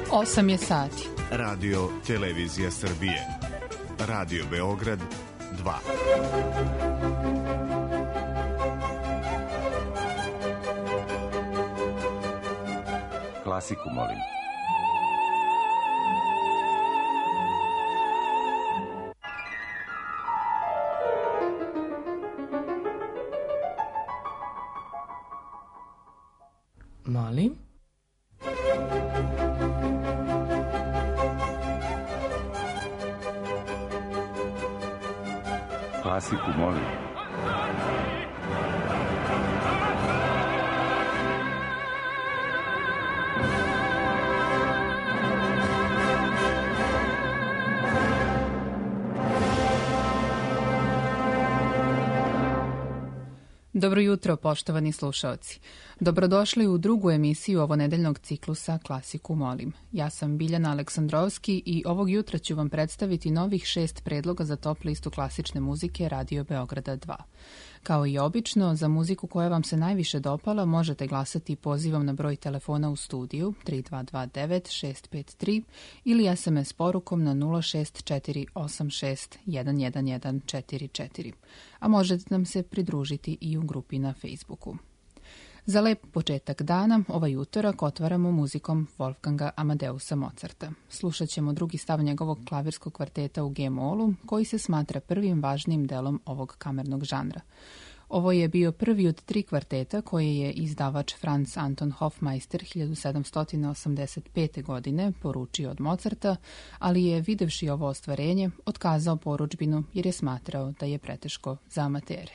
8 je sati. Radio Televizija Srbije. Radio Beograd 2. Klasiku, molim. Molim? Klasiku, molim. Dobro jutro, poštovani slušaoci. Dobrodošli u drugu emisiju ovonedeljnog ciklusa Klasiku molim. Ja sam Biljana Aleksandrovski i ovog jutra ću vam predstaviti novih 6 predloga za top listu klasične muzike Radio Beograda 2. Kao i obično, za muziku koja vam se najviše dopala možete glasati pozivom na broj telefona u studiju 3229-653 ili SMS porukom na 06486111144, a možete nam se pridružiti i u grupi na Facebooku. Za lep početak dana, ovaj utorak otvaramo muzikom Wolfganga Amadeusa Mozarta. Slušat ćemo drugi stav njegovog klavirskog kvarteta u G-molu, koji se smatra prvim važnim delom ovog kamernog žanra. Ovo je bio prvi od 3 kvarteta koje je izdavač Franz Anton Hofmeister 1785. godine poručio od Mozarta, ali je, videvši ovo ostvarenje, otkazao porudžbinu jer je smatrao da je preteško za amatere.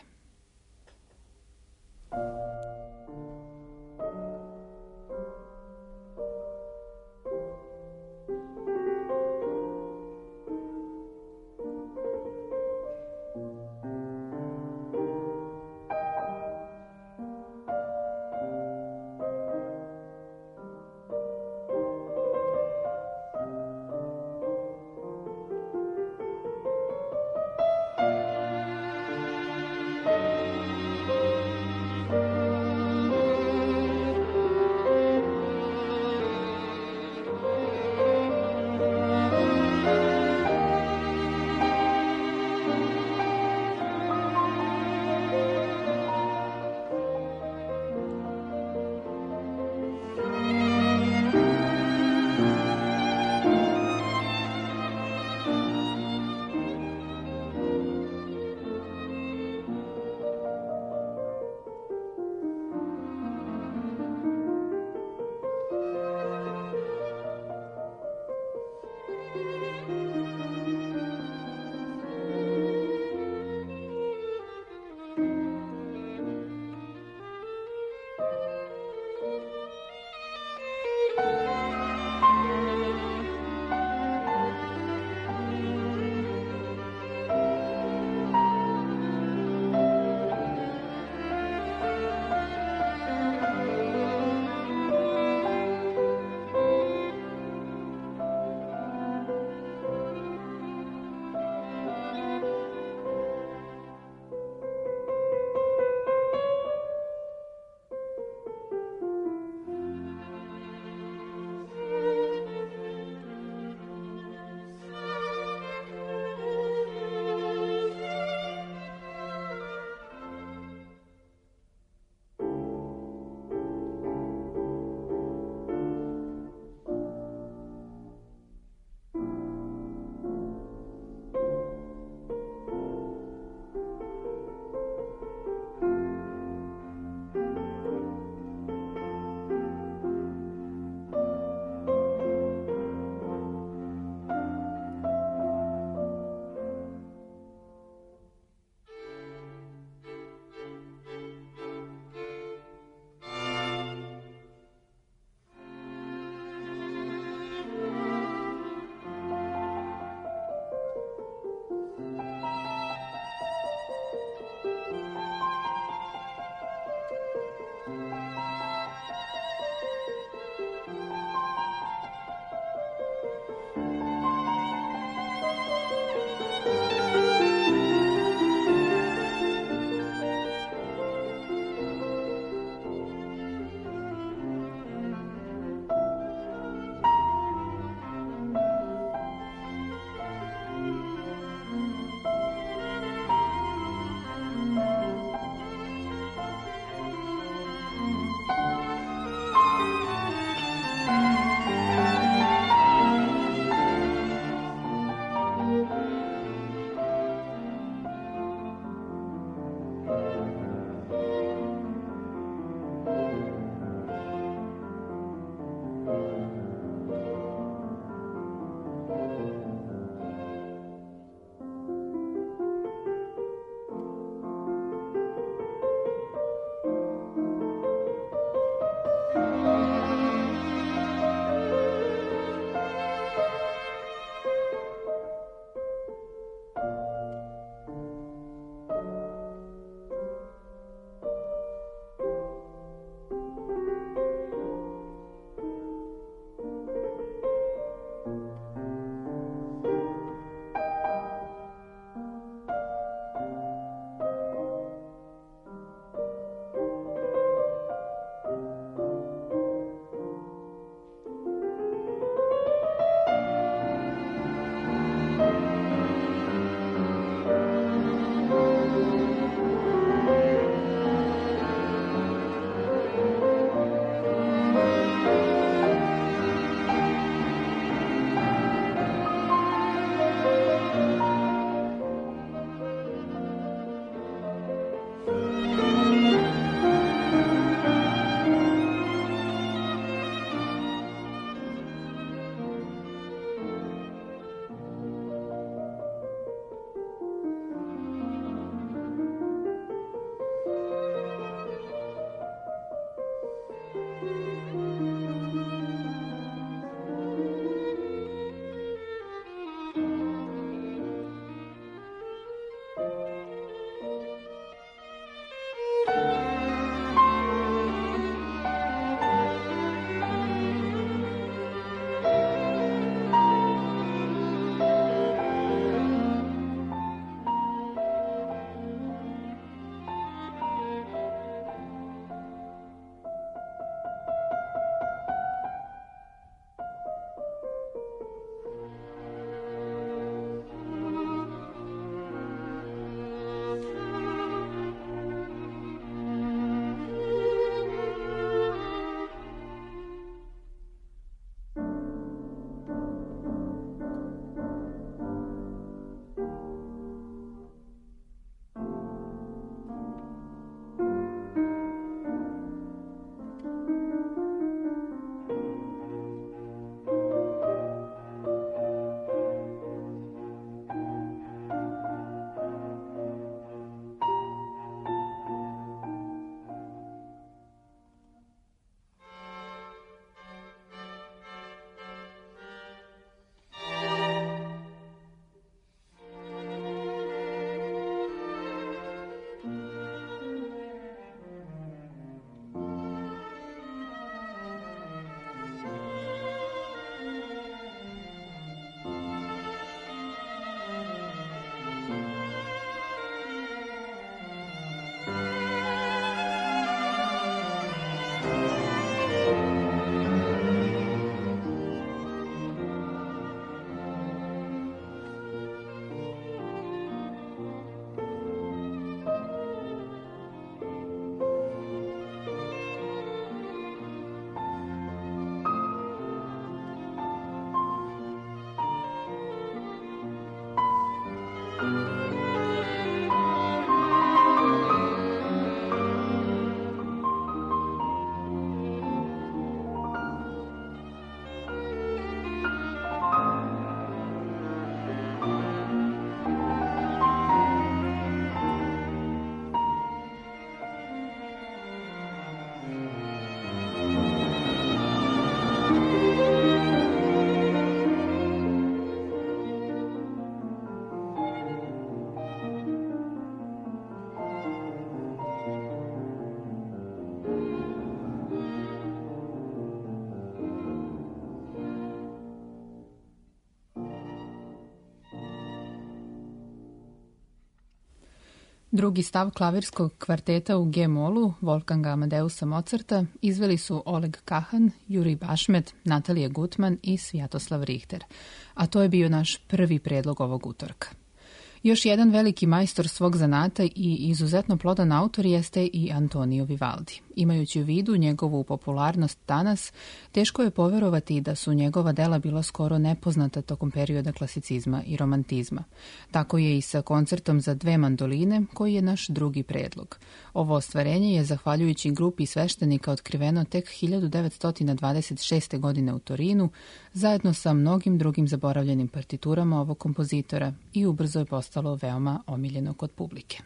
Drugi stav klavirskog kvarteta u G-molu Wolfganga Amadeusa Mozarta izveli su Oleg Kahan, Jurij Bašmet, Natalija Gutman i Svjatoslav Richter, a to je bio naš prvi predlog ovog utorka. Još jedan veliki majstor svog zanata i izuzetno plodan autor jeste i Antonio Vivaldi. Imajući u vidu njegovu popularnost danas, teško je poverovati da su njegova dela bila skoro nepoznata tokom perioda klasicizma i romantizma. Tako je i sa koncertom za 2 mandoline, koji je naš drugi predlog. Ovo ostvarenje je, zahvaljujući grupi sveštenika, otkriveno tek 1926. godine u Torinu, zajedno sa mnogim drugim zaboravljenim partiturama ovog kompozitora i ubrzo je postalo veoma omiljeno kod publike.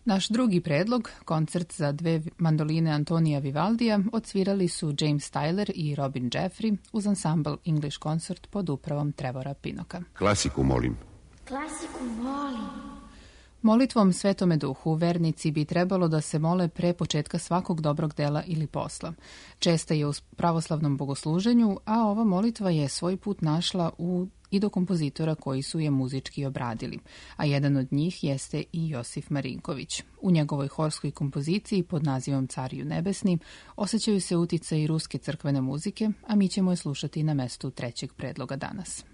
Naš drugi predlog, koncert za dve mandoline Antonija Vivaldija, odsvirali su James Tyler i Robin Jeffrey uz ansambl English Concert pod upravom Trevora Pinoka. Klasiku molim. Klasiku molim. Molitvom Svetome Duhu vernici bi trebalo da se mole pre početka svakog dobrog dela ili posla. Česta je u pravoslavnom bogosluženju, a ova molitva je svoj put našla i do kompozitora koji su je muzički obradili, a jedan od njih jeste i Josif Marinković. U njegovoj horskoj kompoziciji pod nazivom Cariju nebesni osjećaju se uticaji ruske crkvene muzike, a mi ćemo je slušati na mestu trećeg predloga danas.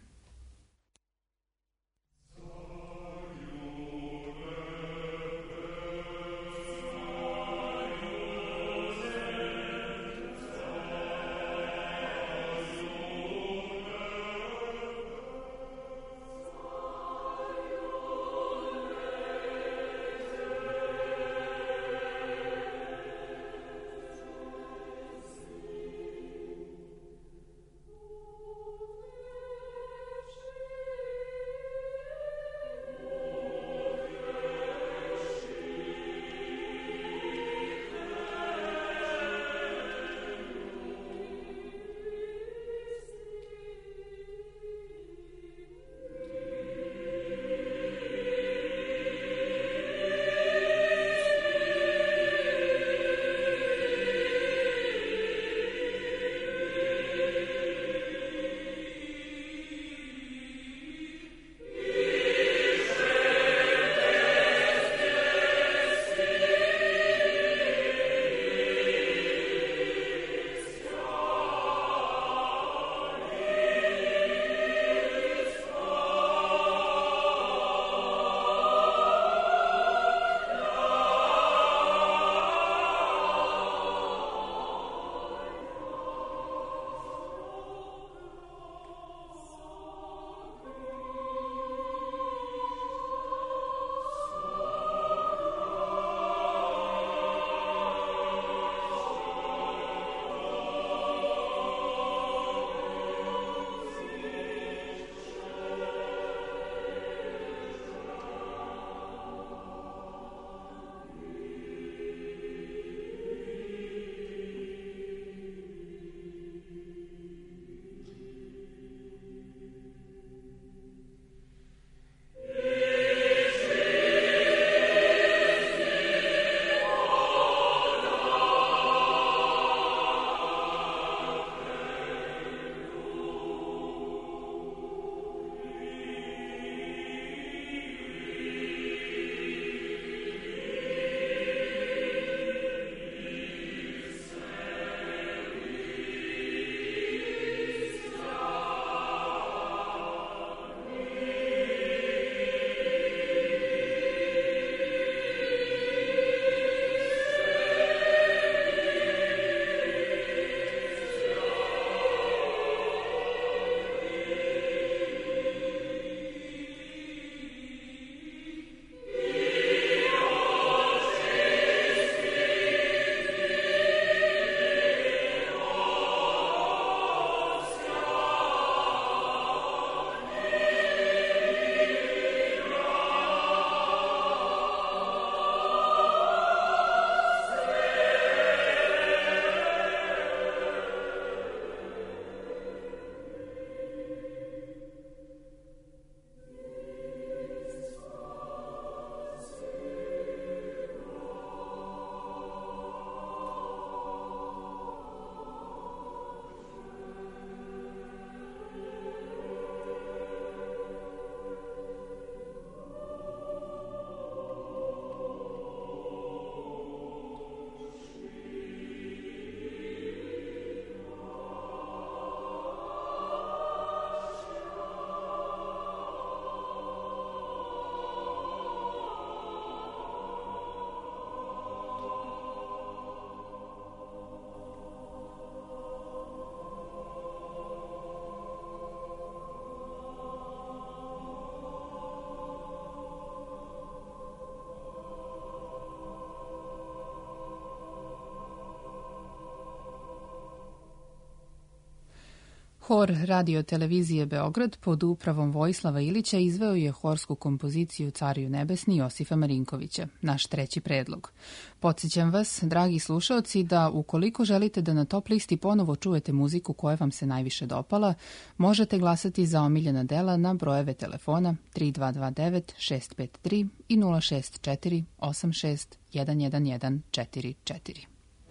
Hor Radio televizije Beograd pod upravom Vojislava Ilića izveo je horsku kompoziciju Cariju nebesni Josifa Marinkovića, naš treći predlog. Podsjećam vas, dragi slušaoci, da ukoliko želite da na top listi ponovo čujete muziku koja vam se najviše dopala, možete glasati za omiljena dela na brojeve telefona 3229 653 i 064 86 11144.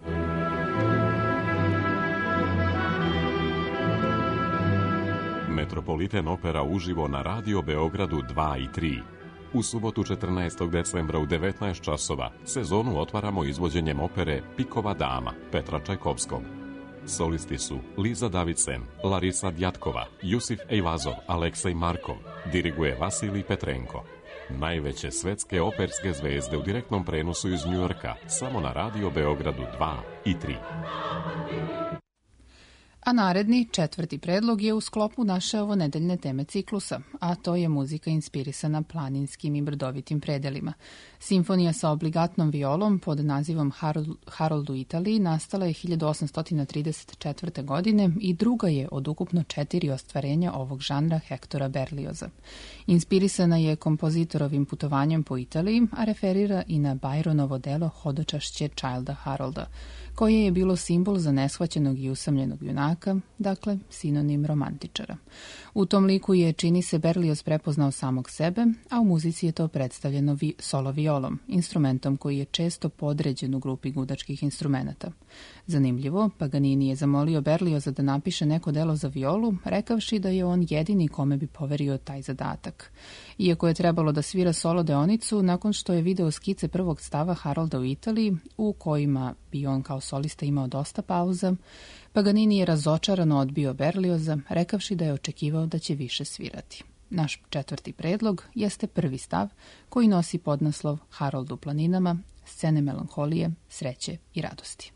Metropolitan opera uživo na Radio Beogradu 2 i 3. U subotu 14. decembra u 19 časova sezonu otvaramo izvođenjem opere Pikova dama Petra Čajkovskog. Solisti su Liza Davidsen, Larisa Djatkova, Jusif Ejvazov, Aleksej Markov, diriguje Vasilij Petrenko. Najveće svetske operske zvezde u direktnom prenosu iz Njujorka samo na Radio Beogradu 2 i 3. A naredni, četvrti predlog je u sklopu naše ovonedeljne teme ciklusa, a to je muzika inspirisana planinskim i brdovitim predelima. Simfonija sa obligatnom violom pod nazivom Harold u Italiji nastala je 1834. godine i druga je od ukupno 4 ostvarenja ovog žanra Hektora Berlioza. Inspirisana je kompozitorovim putovanjem po Italiji, a referira i na Byronovo delo Hodočašće Childa Harolda, koje je bilo simbol za neshvaćenog i usamljenog junaka, dakle sinonim romantičara. U tom liku je, čini se, Berlioz prepoznao samog sebe, a u muzici je to predstavljeno solo violom, instrumentom koji je često podređen u grupi gudačkih instrumenata. Zanimljivo, Paganini je zamolio Berlioza da napiše neko delo za violu, rekavši da je on jedini kome bi poverio taj zadatak. Iako je trebalo da svira solo deonicu, nakon što je video skice prvog stava Harolda u Italiji, u kojima bi on kao solista imao dosta pauza, Paganini je razočarano odbio Berlioza, rekavši da je očekivao da će više svirati. Naš četvrti predlog jeste prvi stav koji nosi podnaslov Harold u planinama, scene melanholije, sreće i radosti.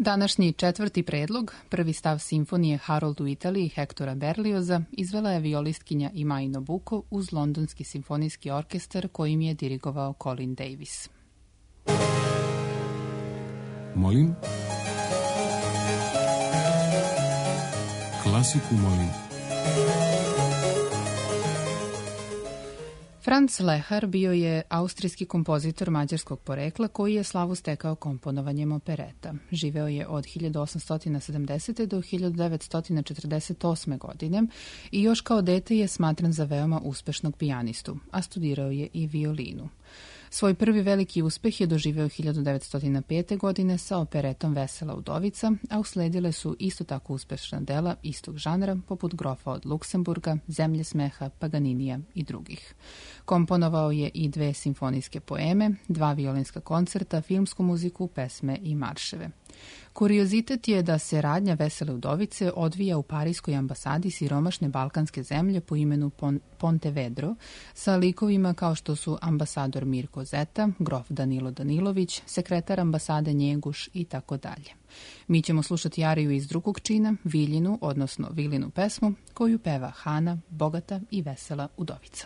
Današnji četvrti predlog, prvi stav simfonije Harold u Italiji Hektora Berlioza, izvela je violistkinja Imai Nobuko uz Londonski simfonijski orkestar kojim je dirigovao Colin Davis. Molim? Klasiku molim. Franz Lehar bio je austrijski kompozitor mađarskog porekla koji je slavu stekao komponovanjem opereta. Živeo je od 1870. do 1948. godine i još kao dete je smatran za veoma uspešnog pijanistu, a studirao je i violinu. Svoj prvi veliki uspeh je doživeo 1905. godine sa operetom Vesela udovica, a usledile su isto tako uspešna dela istog žanra, poput Grofa od Luksemburga, Zemlje smeha, Paganinija i drugih. Komponovao je i 2 simfonijske poeme, 2 violinska koncerta, filmsku muziku, pesme i marševe. Kuriozitet je da se radnja Vesele udovice odvija u Parijskoj ambasadi siromašne balkanske zemlje po imenu Pontevedro, sa likovima kao što su ambasador Mirko Zeta, grof Danilo Danilović, sekretar ambasade Njeguš i tako dalje. Mi ćemo slušati ariju iz drugog čina, Viljinu, odnosno Vilinu pesmu, koju peva Hana, bogata i vesela udovica.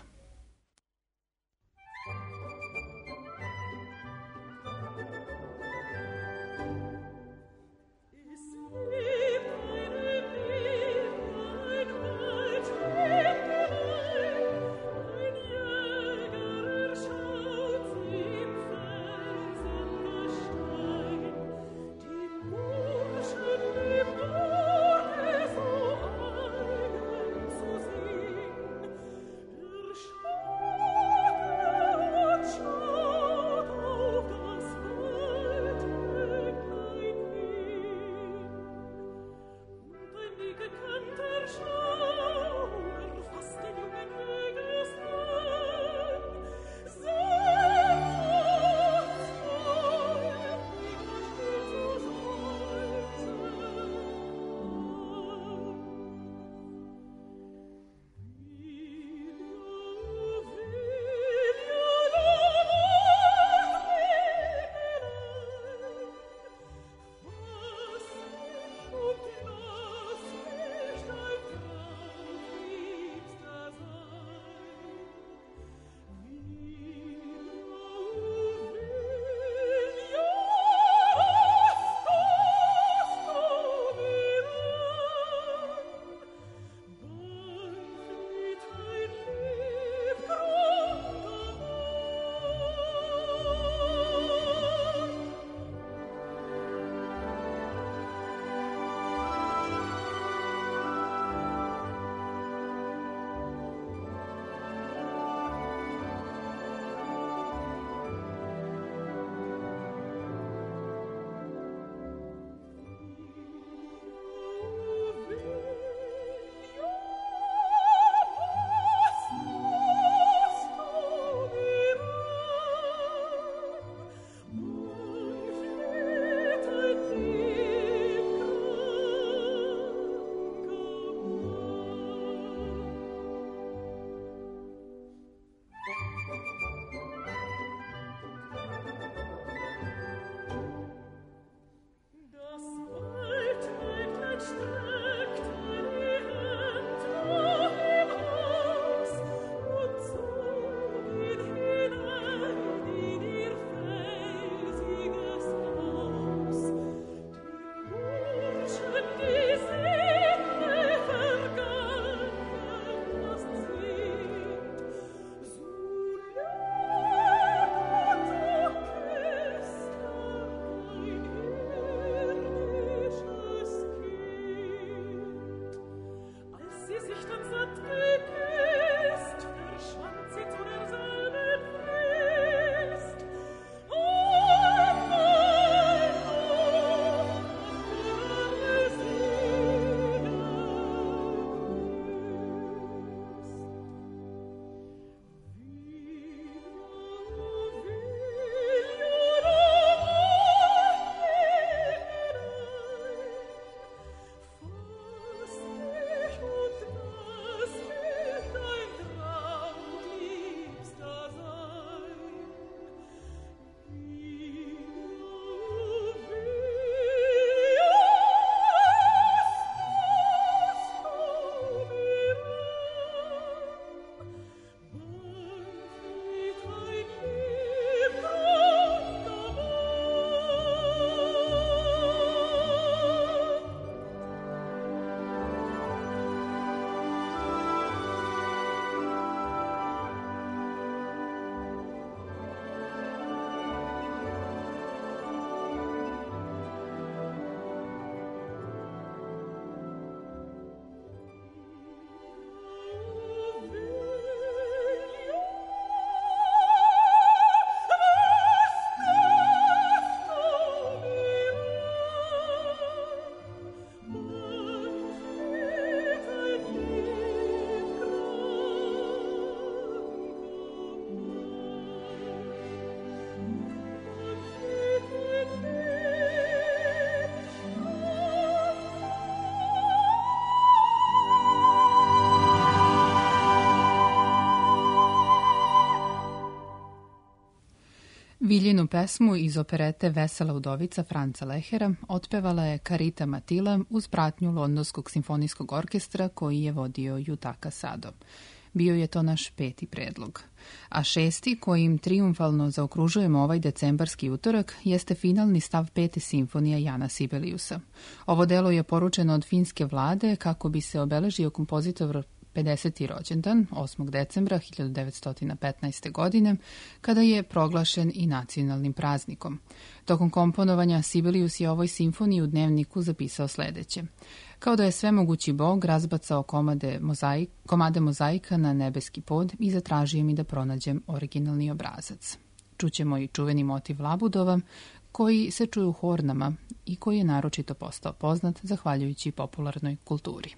Viljinu pesmu iz operete Vesela udovica Franca Lehera otpevala je Carita Matila uz pratnju Londonskog simfonijskog orkestra koji je vodio Yutaka Sado. Bio je to naš 5. predlog. A 6. kojim triumfalno zaokružujemo ovaj decembarski utorak jeste finalni stav 5. simfonija Jana Sibeliusa. Ovo delo je poručeno od finske vlade kako bi se obeležio kompozitor 50. rođendan 8. decembra 1915. godine, kada je proglašen i nacionalnim praznikom. Tokom komponovanja Sibelius je ovoj simfoniji u dnevniku zapisao sledeće. Kao da je svemogući Bog razbacao komade mozaika na nebeski pod i zatražio mi da pronađem originalni obrazac. Čućemo i čuveni motiv Labudova, koji se čuje u hornama i koji je naročito postao poznat zahvaljujući popularnoj kulturi.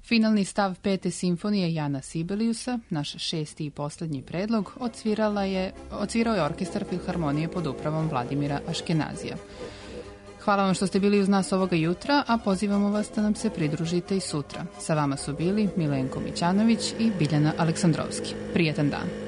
Finalni stav 5. simfonije Jana Sibeliusa, naš 6. i poslednji predlog, odsvirao je orkestar Filharmonije pod upravom Vladimira Aškenazija. Hvala vam što ste bili uz nas ovoga jutra, a pozivamo vas da nam se pridružite i sutra. Sa vama su bili Milenko Mićanović i Biljana Aleksandrovski. Prijetan dan!